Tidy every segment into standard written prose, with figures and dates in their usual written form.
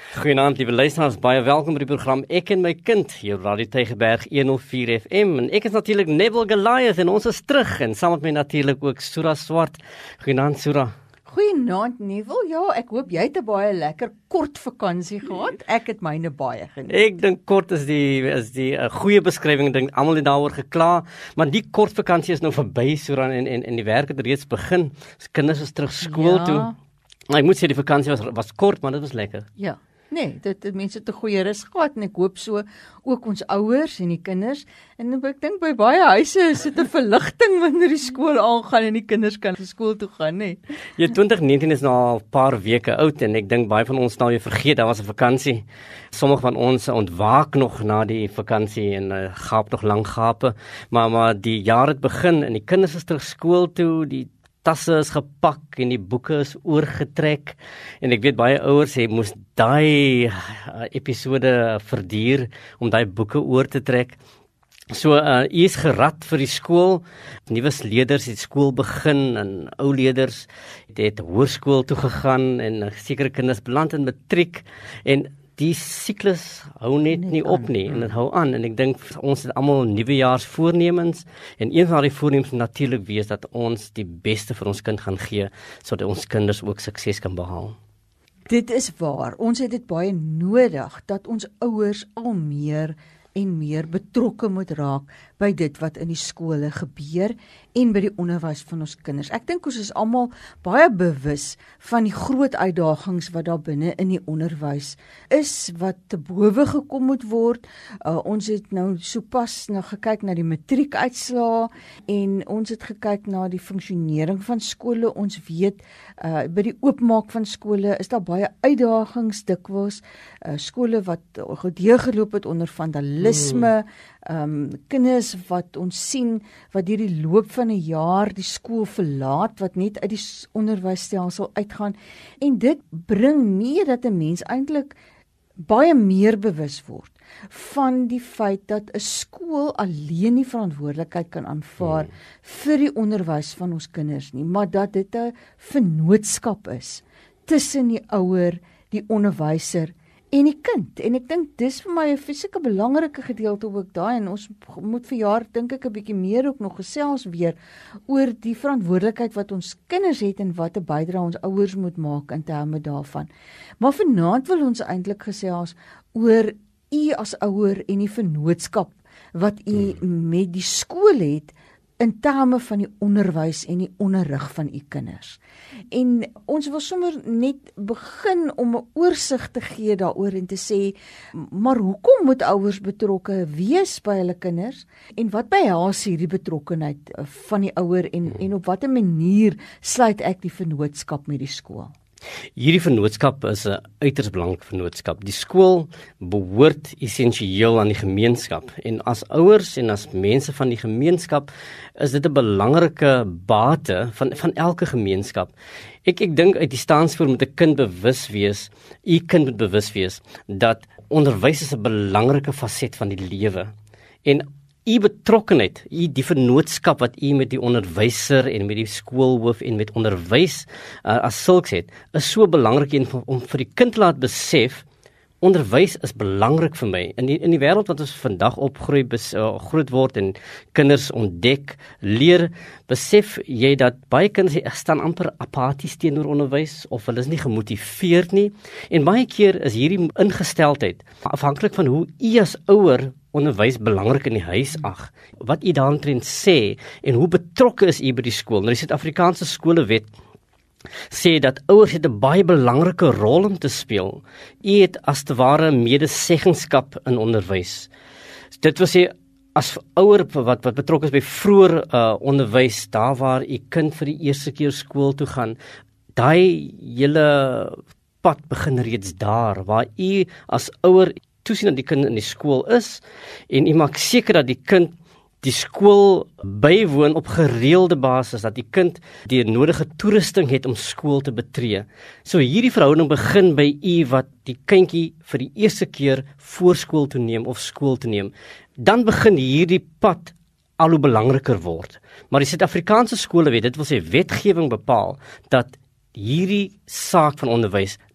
Goeienaand, lieve luisteraars, baie welkom by die program Ek en my kind, hier op Radio Tygerberg 104 FM. En ek is natuurlik Neville Goliath en ons is terug en saam met my natuurlik ook Sura Swart. Goeienaand, Sura. Goeienaand, Neville. Ja, ek hoop jy het 'n baie lekker kort vakansie gehad. Ek het myne baie geniet. Ek dink kort is die goeie beskrywing. Ek dink almal het daaroor gekla, maar die kort vakansie is nou verby, Sura, en die werk het reeds begin. Kinders is terug skool toe. Maar ek moet sê die vakansie was kort, maar dit was lekker. Ja. Nee, dit mense het 'n goeie rus gehad en ek hoop so ook ons ouers en die kinders. En ek dink by baie huise is dit 'n verligting wanneer die skool aangaan en die kinders kan skool toe gaan, nê. Ja, 2019 is nou al 'n paar weke oud en ek dink baie van ons nou weer vergeet daar was 'n vakansie. Sommige van ons ontwaak nog na die vakansie en gaap nog lang gape, maar die jaar het begin en die kinders is terug skool toe, die tasse is gepak en die boeke is oorgetrek en ek weet baie ouers moes daai episode verduur om daai boeke oor te trek. So, u is gerad vir die skool, nuwe leerders het skool begin en ou leerders het hoërskool toe gegaan en sekere kinders beland in matriek en die siklus hou net nie op nie en dit hou aan en ek dink ons het almal nuwejaarsvoornemens en een van die voornemens natuurlik wees dat ons die beste vir ons kind gaan gee sodat ons kinders ook sukses kan behaal. Dit is waar. Ons het dit baie nodig dat ons ouers al meer en meer betrokke moet raak by dit wat in die skole gebeur en by die onderwys van ons kinders. Ek dink ons is almal baie bewus van die groot uitdagings wat daar binne in die onderwys is, wat te bowe gekom moet word. Ons het nou sopas gekyk na die matriekuitslae en ons het gekyk na die funksionering van skole. Ons weet by die oopmaak van skole is daar baie uitdagings dikwels. Skole wat gedeurgeloop het onder vandalisme, kinders wat ons sien wat deur die loop van 'n jaar die skool verlaat, wat net uit die onderwysstelsel uitgaan en dit bring mee dat 'n mens eintlik baie meer bewus word van die feit dat 'n skool alleen nie verantwoordelikheid kan aanvaar vir die onderwys van ons kinders nie, maar dat dit 'n vennootskap is tussen die ouer, die onderwyser en die kind. En ek dink dis vir my 'n fisieke belangrike gedeelte ook daai en ons moet vir jaar dink ek 'n bietjie meer ook nog gesels weer oor die verantwoordelikheid wat ons kinders het en wat 'n bydrae ons ouers moet maak in terme daarvan. Maar vanaand wil ons eintlik gesels oor u as ouer en die vennootskap wat u met die skool het in terme van die onderwys en die onderrig van u kinders. En ons wil sommer net begin om 'n oorsig te gee daaroor en te sê, maar hoekom moet ouers betrokke wees by hulle kinders en wat behels hierdie betrokkenheid van die ouer en op watter manier sluit ek die vennootskap met die skool? Hierdie vennootskap is 'n uiters belangrike vennootskap. Die skool behoort essensieel aan die gemeenskap en as ouers en as mense van die gemeenskap is dit 'n belangrike bate van elke gemeenskap. Ek dink uit die staansvoor moet 'n kind bewus wees, u kind moet bewus wees dat onderwys is 'n belangrike faset van die lewe. En u betrokkenheid, die vennootskap wat u met die onderwyser en met die skoolhoof en met onderwys as sulks het, is so belangrik om vir die kind laat besef, onderwys is belangrik vir my. In die wêreld wat ons vandag opgroei, groot word en kinders ontdek, leer, besef jy dat baie kinders staan amper apaties teenoor onderwys of hulle is nie gemotiveerd nie. En baie keer is hierdie ingesteldheid afhanklik van hoe u as ouer onderwys belangrik in die huis ag, wat u daaromtrent sê en hoe betrokke is u by die skool. Nou die Suid-Afrikaanse skolewet sê dat ouers het 'n baie belangrike rol om te speel. U het as te ware medeseggenskap in onderwys. Dit wil sê as ouer wat betrokke is by vroeër onderwys, daar waar u kind vir die eerste keer skool toe gaan, daai hele pad begin reeds daar waar u as ouer toesien dat die kind in die skool is en u maak seker dat die kind die skool bywoon op gereelde basis, dat die kind die nodige toerusting het om skool te betree. So hierdie verhouding begin by u wat die kindjie vir die eerste keer voor skool toe neem of skool toe neem. Dan begin hierdie pad al hoe belangriker word. Maar die Suid-Afrikaanse skolewet, dit wil sê wetgewing bepaal, dat hierdie saak van onderwys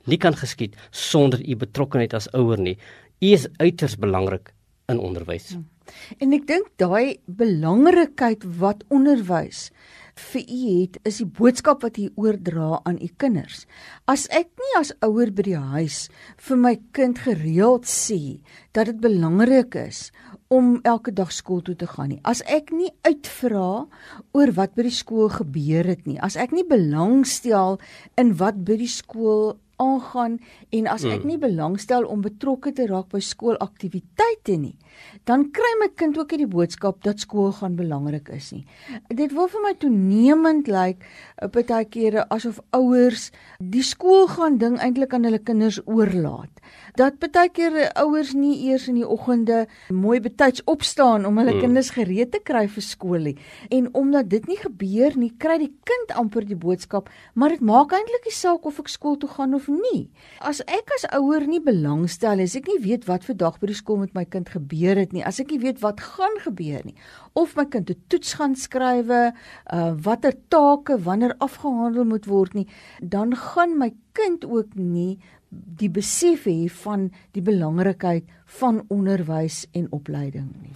nie kan geskied sonder u betrokkenheid as ouer nie. U is uiters belangrik in onderwys. En ek dink daai belangrikheid wat onderwys vir u het, is die boodskap wat u oordra aan u kinders. As ek nie as ouer by die huis vir my kind gereeld sê dat dit belangrik is om elke dag skool toe te gaan nie, as ek nie uitvra oor wat by die skool gebeur het nie, as ek nie belangstel in wat by die skool aangaan en as ek nie belangstel om betrokke te raak by skoolaktiwiteite nie, dan kry my kind ook nie die boodskap dat skool gaan belangrik is nie. Dit wil vir my toenemend lyk, baie kere asof ouers die skool gaan ding eintlik aan hulle kinders oorlaat. Dat baie keer ouers nie eers in die oggende mooi betyds opstaan om hulle kinders gereed te kry vir skool nie. En omdat dit nie gebeur nie, kry die kind amper die boodskap, maar dit maak eintlik nie saak of ek skool toe gaan of nie. As ek as ouer nie belangstel, as ek nie weet wat vandag by die skool met my kind gebeur het nie, as ek nie weet wat gaan gebeur nie, of my kind 'n toets gaan skrywe, watter take wanneer afgehandel moet word nie, dan gaan my kind ook nie die besef hê van die belangrikheid van onderwys en opleiding nie.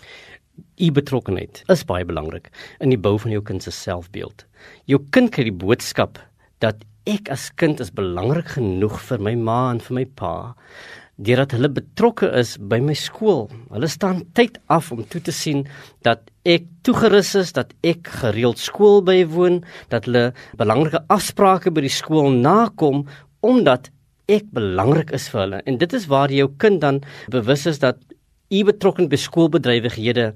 U betrokkenheid is baie belangrik in die bou van jou kind se selfbeeld. Jou kind kry die boodskap dat ek as kind is belangrik genoeg vir my ma en vir my pa, deurdat hulle betrokke is by my skool. Hulle staan tyd af om toe te sien dat ek toegerus is, dat ek gereeld skool bywoon, dat hulle belangrike afsprake by die skool nakom, omdat ek belangrik is vir hulle. En dit is waar jou kind dan bewus is dat u betrokken by skoolbedrywighede,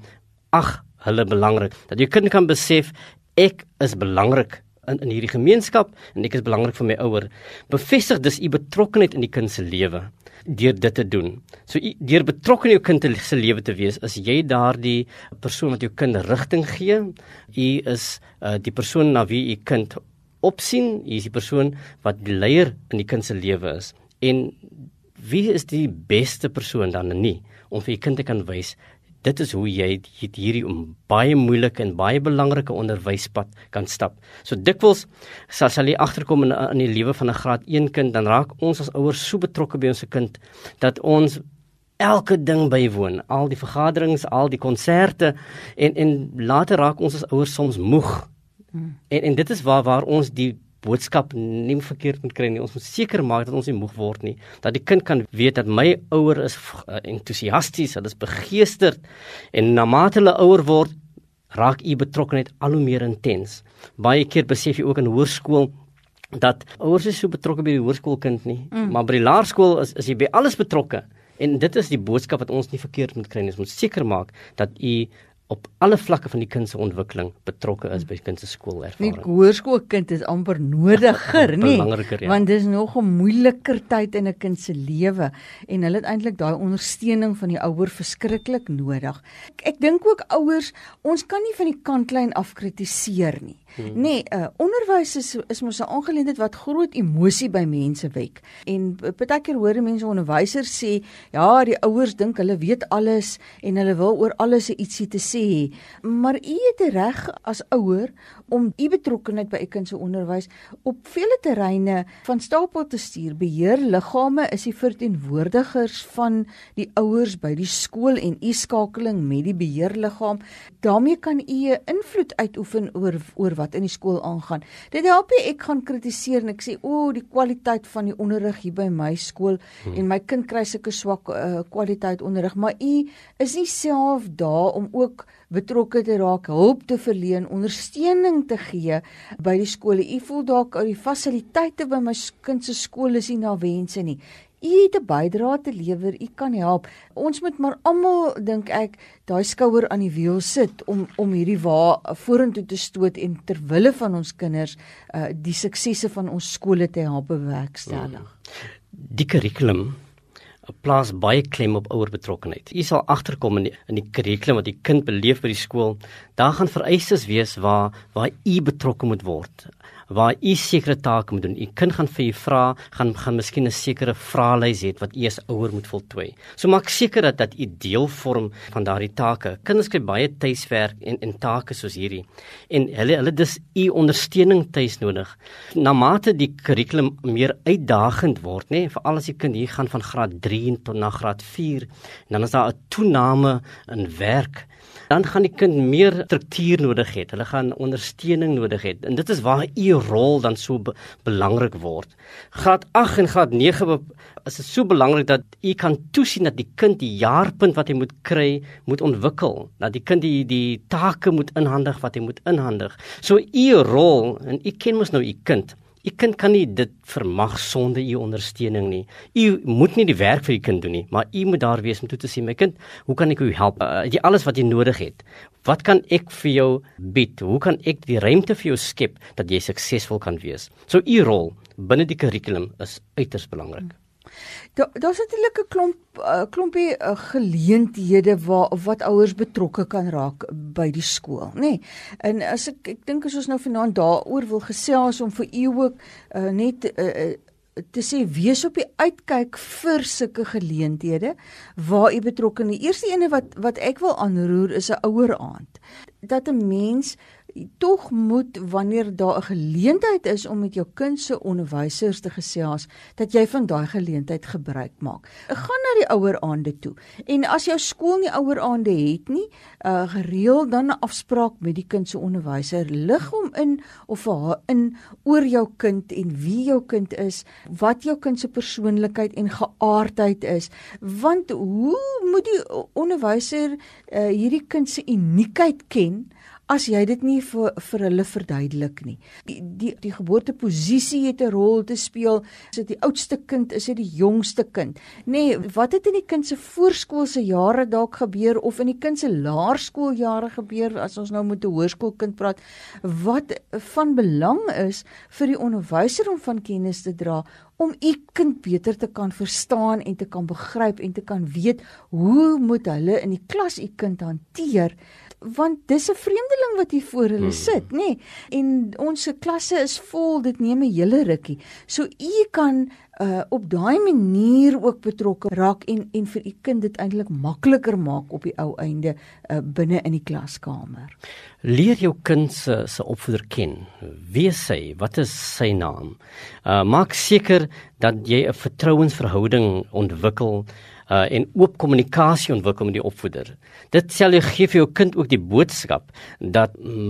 hulle belangrik. Dat jou kind kan besef, ek is belangrik in hierdie gemeenskap en ek is belangrik vir my ouer. Bevestig dus u betrokkenheid in die kind se lewe deur dit te doen. So deur betrokke in jou kind se lewe te wees, is jy daardie persoon wat jou kind rigting gee. U is die persoon na wie u kind opsien, jy is die persoon wat die leier in die kind se lewe is. En wie is die beste persoon dan nie, om vir jy kind te kan wys, dit is hoe jy hierdie baie moeilike en baie belangrike onderwyspad kan stap. So dikwels sal jy agterkom in die lewe van 'n graad 1 kind, dan raak ons as ouers so betrokke by ons kind, dat ons elke ding bywoon, al die vergaderings, al die konserte, en later raak ons as ouers soms moeg. En dit is waar ons die boodskap nie verkeerd moet kry nie. Ons moet seker maak dat ons nie moeg word nie. Dat die kind kan weet dat my ouer is entoesiasties, hulle is begeesterd, en na mate hulle ouer word, raak u betrokkenheid al hoe meer intens. Baie keer besef jy ook in hoërskool dat ouers is so betrokke by die hoërskoolkind nie, maar by die laerskool is jy by alles betrokke. En dit is die boodskap wat ons nie verkeerd moet kry nie. Ons moet seker maak dat u op alle vlakke van die kind se ontwikkeling betrokke is by die kind se skoolervaring. Die hoërskoolkind is amper nodiger, nie? Belangriker, ja. Want dis nog 'n moeiliker tyd in 'n kind se lewe en hulle het eintlik daai ondersteuning van die ouer verskriklik nodig. Ek dink ook ouers, ons kan nie van die kantlyn af kritiseer nie. Nee, onderwys is mos 'n aangeleentheid wat groot emosie by mense wek. En baie keer hoor mense onderwysers sê, ja, die ouers dink hulle weet alles en hulle wil oor alles ietsie te sê. Maar u het reg as ouer om u betrokkenheid by u kind se onderwys op vele terreine van stapel te stuur. Beheerliggame is die verteenwoordigers van die ouers by die skool en u skakeling met die beheerliggaam. Daarmee kan u invloed uitoefen oor wat in die skool aangaan. Dit help nie ek gaan kritiseer en ek sê, die kwaliteit van die onderrig hier by my skool en my kind kry sulke swak kwaliteit onderrig, maar u is nie self daar om ook betrokke te raak, hulp te verleen, ondersteuning te gee by die skole. U voel dalk die fasiliteite by my kind se skool is nie na wense nie. U het 'n bydrae te lewer, u kan help. Ons moet maar almal, dink ek, daai skouer aan die wiel sit om hierdie wa vorentoe te stoot en ter wille van ons kinders die suksesse van ons skole te help bewerkstellig. Die kurrikulum plaas baie klem op ouer betrokkenheid. Jy sal agterkom in die kurrikulum wat die kind beleef by die skool. Daar gaan vereistes wees waar u betrokke moet word. waar u sekere take moet doen. U kind gaan vir u vra, gaan miskien 'n sekere vraelys hê wat u as ouer moet voltooi. So maak seker dat u deel vorm van daardie take. Kinders kry baie tuiswerk en take soos hierdie. En hulle dis u ondersteuning tuis nodig. Na mate die kurrikulum meer uitdagend word, nê, veral as die kind hier gaan van graad 3 tot na graad 4, en dan is daar 'n toename in werk, dan gaan die kind meer struktuur nodig hê. Hulle gaan ondersteuning nodig hê. En dit is waar u rol dan so belangrik word. Graad 8 en graad 9 is dit so belangrik dat u kan toesien dat die kind die jaarpunt wat hy moet kry, moet ontwikkel. Dat die kind die take moet inhandig wat hy moet inhandig. So u rol, en u ken mos nou u kind. U kind kan nie dit vermag sonder u ondersteuning nie. U moet nie die werk vir u kind doen nie, maar u moet daar wees om toe te sê, my kind, hoe kan ek u help? Die alles wat jy nodig het. Wat kan ek vir jou bied? Hoe kan ek die ruimte vir jou skep dat jy suksesvol kan wees? So u rol binne die kurrikulum is uiters belangrik. Daar's natuurlik 'n klompie geleenthede wat ouers betrokke kan raak by die skool, nê. Nee. En as ek dink as ons nou vanaand daaroor wil gesels om vir u ook net te sê, wees op die uitkyk vir sulke geleenthede waar u betrokke is. Die eerste ene wat ek wil aanroer is 'n oueraand. Dat 'n mens tog moet, wanneer daar 'n geleentheid is om met jou kind se onderwysers te gesels, dat jy van daai geleentheid gebruik maak. Gaan na die oueraande toe. En as jou skool nie oueraande het nie, gereël dan 'n afspraak met die kind se onderwyser. Lig hom in of vir haar in oor jou kind en wie jou kind is, wat jou kind se persoonlikheid en geaardheid is. Want hoe moet die onderwyser hierdie kind se uniekheid ken as jy dit nie vir hulle verduidelik nie? Die geboorteposisie het 'n rol te speel. Is dit die oudste kind, is dit die jongste kind? Nee, wat het in die kind se voorskoolse jare dalk gebeur of in die kind se laerskooljare gebeur, as ons nou met 'n hoërskoolkind praat, wat van belang is vir die onderwyser om van kennis te dra, om u kind beter te kan verstaan en te kan begryp en te kan weet hoe moet hulle in die klas u kind hanteer, want dis 'n vreemdeling wat hier voor hulle sit, nê? Nee? En ons klasse is vol, dit neem 'n hele rukkie. So u kan op daai manier ook betrokke raak en vir u kind dit eintlik makliker maak op die ou einde binne in die klaskamer. Leer jou kind se opvoeder ken. Wie is sy? Wat is sy naam? Maak seker dat jy 'n vertrouensverhouding ontwikkel en oop kommunikasie ontwikkel met die opvoeder. Dit sal jy gee vir jou kind ook die boodskap dat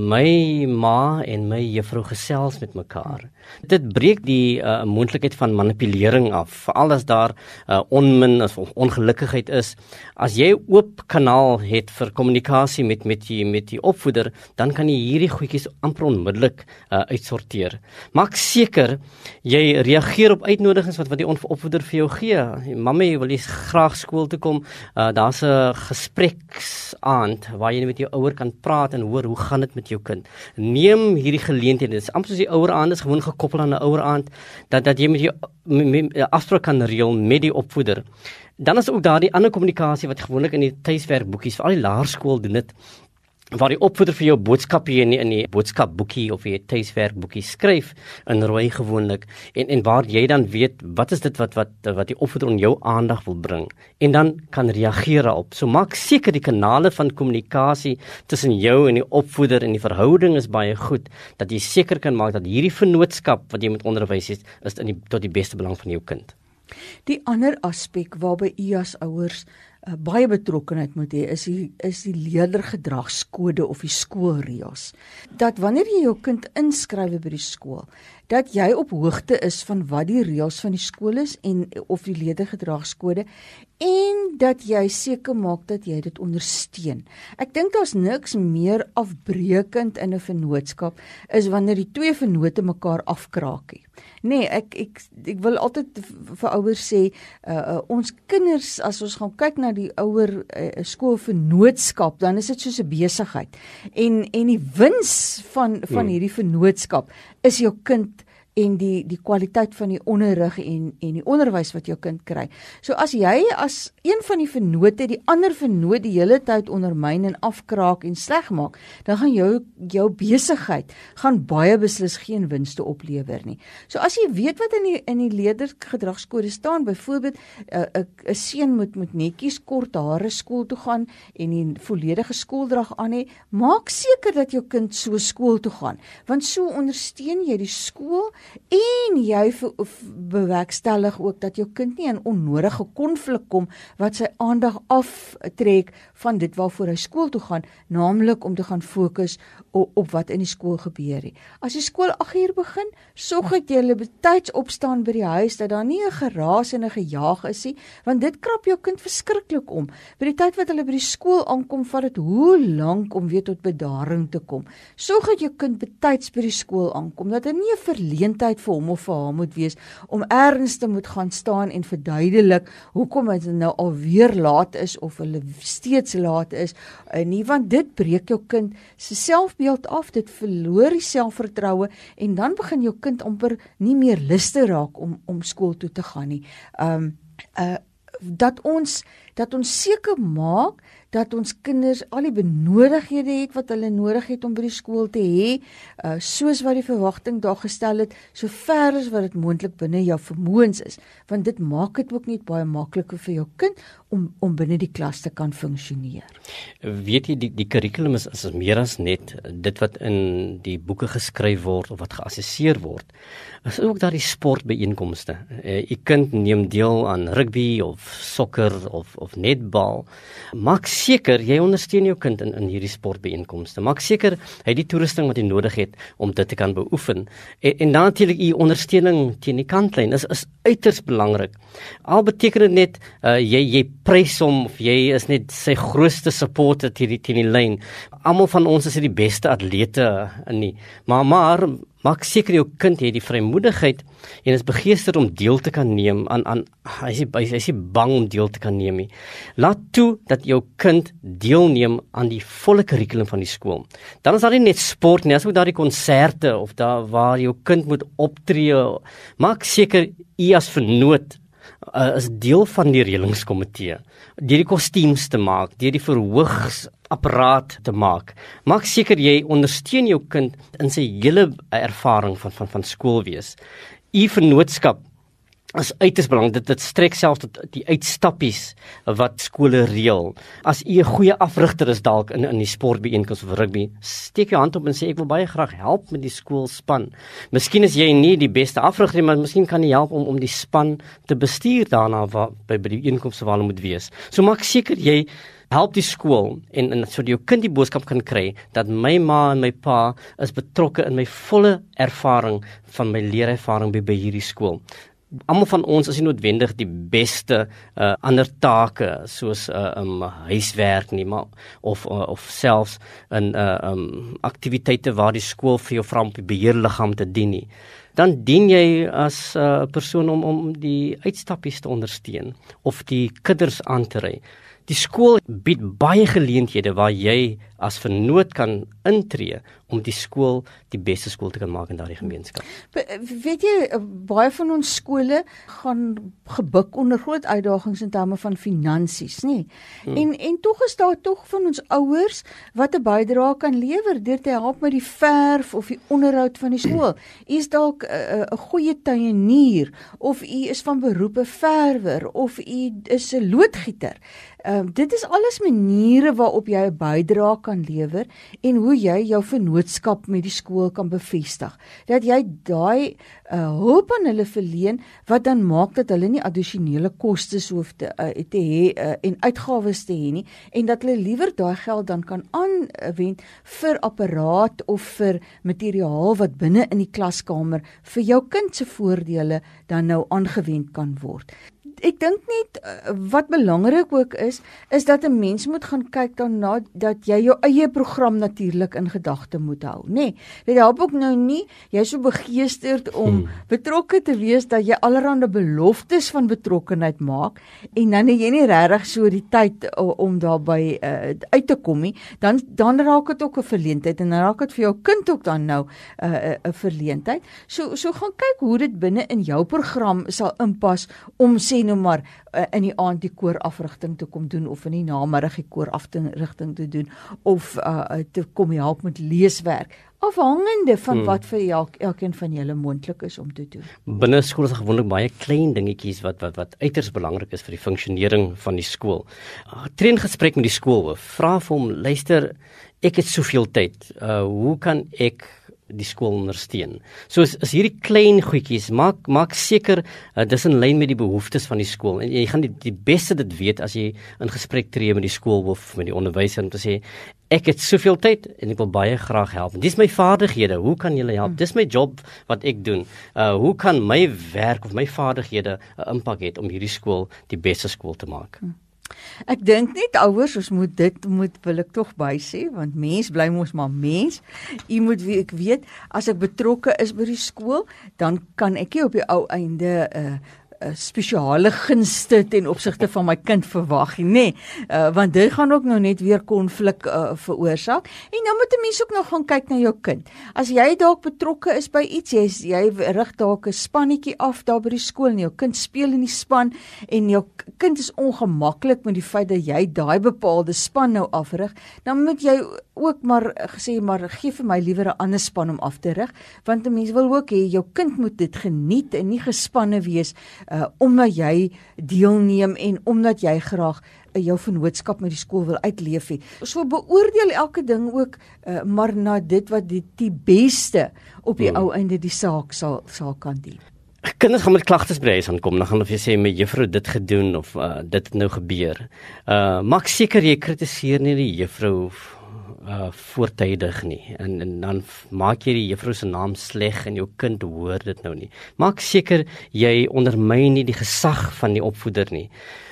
my ma en my juffrou gesels met mekaar. Dit breek die moontlikheid van manipulering af, veral as daar onmin of ongelukkigheid is. As jy oop kanaal het vir kommunikasie met die opvoeder, dan kan jy hierdie goedjies amper onmiddellik uitsorteer. Maak seker jy reageer op uitnodigings wat die opvoeder vir jou gee. Mamma, wil jy graag skool toe kom? Daar's 'n gespreksaand waar jy met jou ouer kan praat en hoor hoe gaan dit met jou kind. Neem hierdie geleenthede. Dit is amper soos die oueraand is gewoon gekoppel aan 'n oueraand, dat jy met jou afspraak kan reël met die opvoeder. Dan is ook daar die ander kommunikasie wat gewoonlik in die tuiswerkboekies, veral die laerskool doen dit, waar die opvoeder vir jou boodskap hier in die boodskapboekie of jy tuiswerkboekie skryf in rooi gewoonlik en waar jy dan weet wat is dit wat die opvoeder aan jou aandag wil bring en dan kan reageer op. So maak seker die kanale van kommunikasie tussen jou en die opvoeder en die verhouding is baie goed, dat jy seker kan maak dat hierdie vennootskap wat jy met onderwys het, is tot die beste belang van jou kind. Die ander aspek waarby u as ouers baie betrokkenheid moet hê, is die leerdergedragskode of die skoolreëls. Dat wanneer jy jou kind inskryf by die skool, dat jy op hoogte is van wat die reëls van die skool is en of die leerdergedragskode en dat jy seker maak dat jy dit ondersteun. Ek dink daar's niks meer afbreekend in 'n vennootskap is wanneer die twee vennote mekaar afkraakie. Nee, ek wil altyd vir ouers sê, ons kinders, as ons gaan kyk na die ouer skoolvennootskap, dan is dit soos 'n besigheid. En die wins van hierdie vennootskap is jou kind en die kwaliteit van die onderrig en die onderwys wat jou kind kry. So as jy as een van die vennote die ander vennoot die hele tyd ondermyn en afkraak en sleg maak, dan gaan jou besigheid gaan baie beslis geen winste oplewer nie. So as jy weet wat in die leerdergedragskode staan, byvoorbeeld 'n seun moet netjies kort hare skool toe gaan en die volledige skooldrag aan hê, maak seker dat jou kind so skool toe gaan, want so ondersteun jy die skool en jy bewerkstellig ook dat jou kind nie in onnodige konflik kom wat sy aandag aftrek van dit waarvoor hy skool toe gaan, naamlik om te gaan fokus op wat in die skool gebeur nie. As die skool 8 uur begin, sorg dat jy hulle betyds opstaan by die huis, dat daar nie 'n geraas en 'n gejaag is nie, want dit krap jou kind verskriklik om. By die tyd wat hulle by die skool aankom, vat dit hoe lank om weer tot bedaring te kom. Sorg dat jou kind betyds by die skool aankom, dat dit nie 'n verleentheid vir hom of vir haar moet wees om ergens te moet gaan staan en verduidelik hoekom dit nou alweer laat is of hulle steeds laat is nie, want dit breek jou kind se selfbeeld af, dit verloor die selfvertroue en dan begin jou kind amper nie meer lus te raak om skool toe te gaan nie. Dat ons seker maak dat ons kinders al die benodighede het wat hulle nodig het om by die skool te hê, soos wat die verwagting daar gestel het, so ver as wat dit moontlik binne jou vermoëns is, want dit maak dit ook net baie makliker vir jou kind om binne die klas te kan funksioneer. Weet jy, die kurrikulum is meer as net dit wat in die boeke geskryf word of wat geassesseer word. Is ook daar die sportbyeenkomste. Die kind neem deel aan rugby of sokker of netbal. Maak seker jy ondersteun jou kind in hierdie sportbyeenkomste. Maak seker hy het die toerusting wat hy nodig het om dit te kan beoefen. En dan natuurlik die ondersteuning teen die kantlyn is uiters belangrik. Al beteken dit net jy prys hom of jy is net sy grootste supporter teen die lyn. Almal van ons is nie die beste atlete nie, maar maak seker jou kind het die vrymoedigheid en is begeesterd om deel te kan neem hy is nie bang om deel te kan neem nie. Laat toe dat jou kind deelneem aan die volle kurrikulum van die skool. Dan is daar nie net sport nie, as ook daar die konserte of daar waar jou kind moet optree. Maak seker u as vernoot is deel van die reëlingskomitee, deur die kostuums te maak, deur die verhoogsapparaat te maak. Maak seker jy ondersteun jou kind in sy hele ervaring van skool wees. U vennootskap is uiters belangrik. Dit strek selfs tot die uitstappies wat skole reël. As u 'n goeie afrigter is dalk in die sportbyeenkoms of rugby, steek jou hand op en sê ek wil baie graag help met die skoolspan. Miskien is jy nie die beste afrigter nie, maar miskien kan jy help om die span te bestuur daarna by die byeenkomste waar hulle moet wees. So maak seker jy help die skool en sodat jou kind die boodskap kan kry dat my ma en my pa is betrokke in my volle ervaring van my leerervaring by hierdie skool. Almal van ons is nie noodwendig die beste ander take soos huiswerk nie, maar of selfs in aktiwiteite waar die skool vir jou vra om die beheerliggaam te dien nie. Dan dien jy as persoon om die uitstappies te ondersteun of die kinders aan te ry. Die skool bied baie geleenthede waar jy as vernoot kan intree om die skool die beste skool te kan maak in daardie gemeenskap. Weet jy, baie van ons skole gaan gebuk onder groot uitdagings in terme van finansies, nie? En tog is daar tog van ons ouers wat 'n bydrae kan lewer deur te help met die verf of die onderhoud van die skool. U is dalk 'n goeie tuinier of u is van beroep 'n verwer of u is 'n loodgieter. Dit is alles maniere waarop jy 'n bydrae kan lewer en hoe jy jou vennootskap met die skool kan bevestig. Dat jy daai hulp aan hulle verleen wat dan maak dat hulle nie addisionele kostes hoef te hê en uitgawes te hê nie en dat hulle liewer daai geld dan kan aanwend vir apparaat of vir materiaal wat binne in die klaskamer vir jou kind se voordele dan nou aangewend kan word. ek dink net wat belangrik ook is dat 'n mens moet gaan kyk daarna dat jy jou eie program natuurlik in gedagte moet hou, nê. Dit help ook nou nie jy so begeesterd om betrokke te wees dat jy allerlei beloftes van betrokkenheid maak en dan het jy nie regtig so die tyd om daarby uit te kom nie, dan raak dit ook 'n verleentheid en dan raak dit vir jou kind ook dan nou 'n verleentheid. So gaan kyk hoe dit binne in jou program sal inpas om sê nou maar in die aand die koorafrigting te kom doen of in die namiddag die koorafrigting te doen of te kom help met leeswerk. Afhangende van wat vir elkeen van julle moontlik is om te doen. Binne skool is gewoonlik baie klein dingetjies wat uiters belangrik is vir die funksionering van die skool. Tree in gesprek met die skoolhoof. Vra vir hom, luister, ek het soveel tyd. Hoe kan ek die skool ondersteun? So is hierdie klein goedjies, maak seker dis in lyn met die behoeftes van die skool. En jy gaan die beste dit weet as jy in gesprek tree met die skoolhoof, met die onderwyser om te sê, ek het soveel tyd en ek wil baie graag help. Dis my vaardighede, hoe kan julle help? Dis my job wat ek doen. Hoe kan my werk of my vaardighede 'n impak hê om hierdie skool die beste skool te maak? Ek dink net ouers, ons wil ek tog by sê, want mens bly mos maar mens. Ek weet, as ek betrokke is by die skool, dan kan ek nie op die ou einde spesiale gunste ten opsigte van my kind verwag nie, want dit gaan ook nou net weer konflik veroorsaak. En dan moet 'n mens ook nog gaan kyk na jou kind. As jy dalk betrokke is by iets, jy rig dalk 'n spannetjie af daar by die skool en jou kind speel in die span en jou kind is ongemaklik met die feit dat jy daai bepaalde span nou afrig, dan moet jy ook maar gesê, maar gee vir my liewer 'n ander span om af te rig, want 'n mens wil ook hê jou kind moet dit geniet en nie gespanne wees omdat jy deelneem en omdat jy graag jou vennootskap met die skool wil uitleef hê. So beoordeel elke ding ook maar na dit wat die beste op die ou einde die saak sal kan dien. Kinders gaan met klagtes by huis aankom, dan gaan of jy sê my juffrou dit gedoen of dit het nou gebeur. Maak seker jy kritiseer nie die juffrou voortydig nie en dan maak jy die juffrou se naam sleg en jou kind hoor dit nou nie. Maak seker jy ondermyn nie die gesag van die opvoeder nie.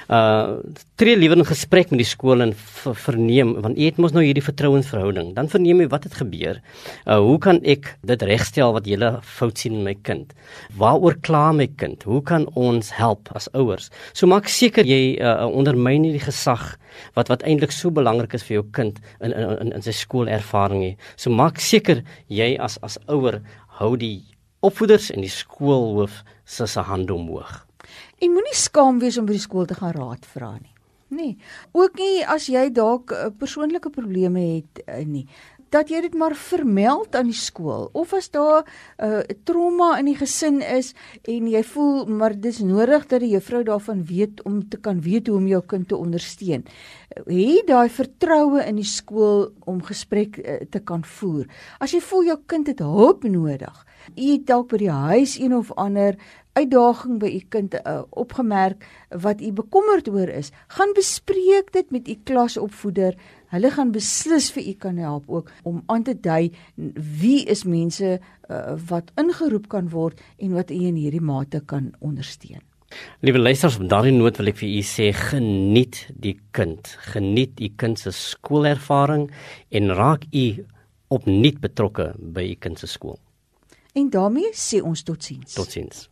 Tree liewer in gesprek met die skool en verneem, want jy het mos nou hierdie vertrouensverhouding, dan verneem jy wat het gebeur. Hoe kan ek dit regstel wat julle fout sien in my kind? Waaroor kla my kind? Hoe kan ons help as ouers? So maak seker jy ondermyn nie die gesag wat eintlik so belangrik is vir jou kind in sy skoolervaring nie. So maak seker jy as ouer hou die opvoeders en die skoolhoof se hande omhoog. En moenie skaam wees om by die skool te gaan raad vra nie. Nee, ook nie as jy dalk persoonlike probleme het nie. Dat jy dit maar vermeld aan die skool, of as daar trauma in die gesin is en jy voel maar dis nodig dat die juffrou daarvan weet om te kan weet hoe om jou kind te ondersteun. Hê daai vertroue in die skool om gesprek te kan voer. As jy voel jou kind het hulp nodig, jy het dalk by die huis een of ander uitdaging by u kind opgemerk wat u bekommerd oor is, gaan bespreek dit met u klasopvoeder. Hulle gaan beslis vir u kan help ook om aan te dui wie is mense wat ingeroep kan word en wat u in hierdie mate kan ondersteun. Liewe luisters, op daardie noot wil ek vir u sê, geniet die kind. Geniet u kind se skoolervaring en raak u opnuut betrokke by u kind se skool. En daarmee sê ons totsiens. Totsiens.